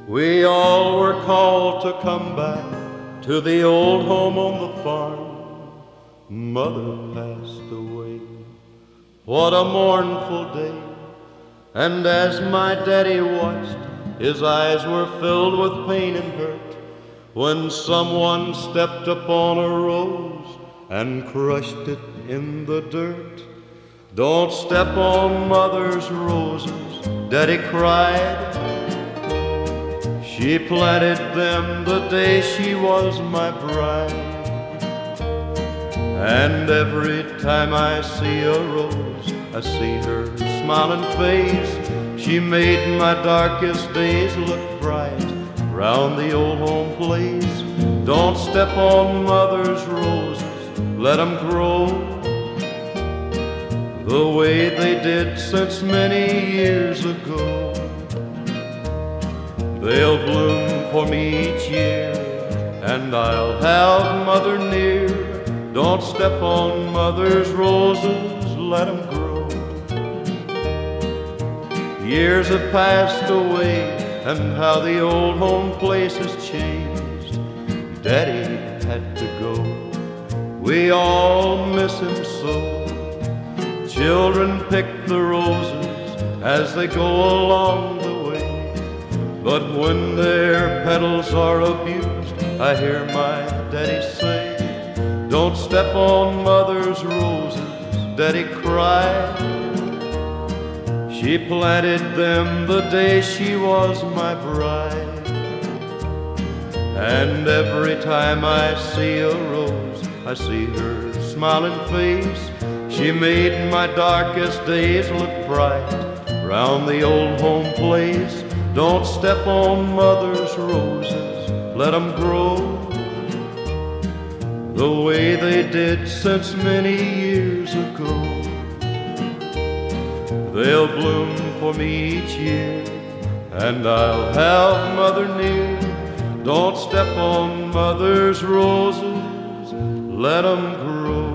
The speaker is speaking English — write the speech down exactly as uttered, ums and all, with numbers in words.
We all were called to come back to the old home on the farm. Mother passed away. What a mournful day. And as my daddy watched, his eyes were filled with pain and hurt when someone stepped upon a rose and crushed it in the dirt. Don't step on Mother's roses, Daddy cried. She planted them the day she was my bride. And every time I see a rose, I see her smiling face. She made my darkest days look bright round the old home place. Don't step on Mother's roses, let 'em grow the way they did since many years ago. They'll bloom for me each year, and I'll have Mother near. Don't step on Mother's roses, let 'em grow. Years have passed away, and how the old home place has changed. Daddy had to go, we all miss him so. Children pick the roses as they go along the way, but when their petals are abused, I hear my daddy say, don't step on Mother's roses, Daddy cried. She planted them the day she was my bride. And every time I see a rose, I see her smiling face. She made my darkest days look bright round the old home place. Don't step on Mother's roses, let 'em grow the way they did since many years ago. They'll bloom for me each year, and I'll have Mother near. Don't step on Mother's roses, let 'em grow.